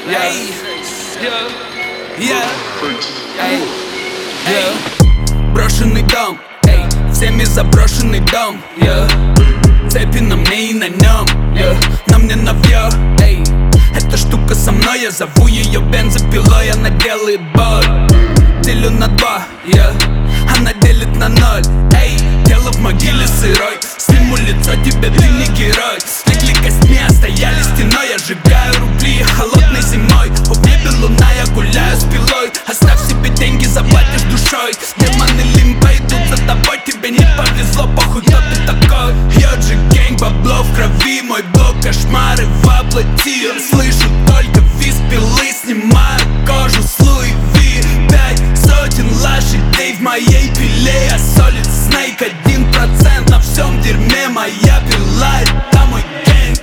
Брошенный дом, всеми заброшенный дом, цепи на мне и на нем, на мне навье, эта штука со мной, я зову ее бензопилой, она делает боль. Делю на 2, она делит на 0, тело в могиле сырой, сниму лицо тебе, ты не герой. Стекли костьми стояли стеной, я сжигаю рубли холодной зимой. В небе луна, я гуляю с пилой, оставь себе деньги, заплатишь душой. Демоны лимба идут за тобой, тебе не повезло, похуй, кто ты такой. Йоджи гэнг, бабло в крови, мой блог, кошмары воплоти. Я слышу только визг пилы, снимаю кожу с Луи Ви. 5 сотен лошадей в моей пиле, я солид снейк 1%. На всем дерьме моя пила, это мой гэнг.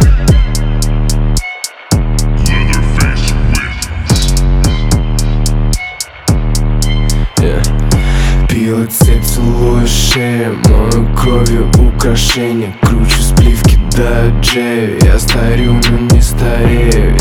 Пила цепь, целую шею, мою кровью украшения. Кручу сплив, кидаю джею, я старю, но не старею,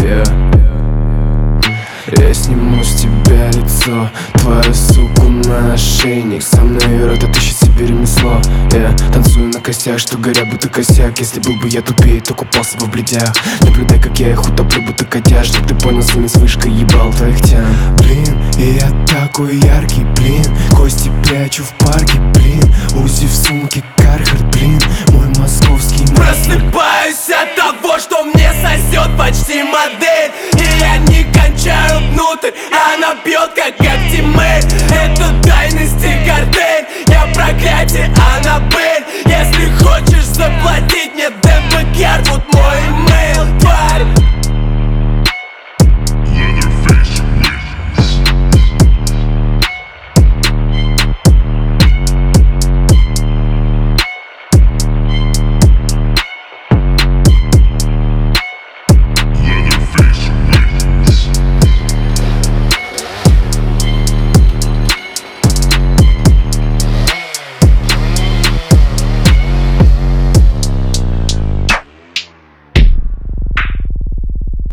Я сниму с тебя лицо, твою суку на ошейник. Со мной рот отыщет себе ремесло. Танцую на костях, что горят будто косяк. Если был бы я тупее, то купался бы в бредях. Наблюдай, как я их утоплю, будто котяж. Чтоб ты понял, своими с вышкой ебал твоих тян. Блин, и я такой яркий, блин. Кости прячу в парке, блин. Узи в сумке, Кархард, блин. Мой московский Просыпаюсь от того, что мне сосет почти модель. И я не кончаю внутрь, она бьет как Актимель. Это тайности картель, я проклятие Аннабель. Если хочешь заплатить мне, Дэн Бэкьярд, вот мой имейл, тварь.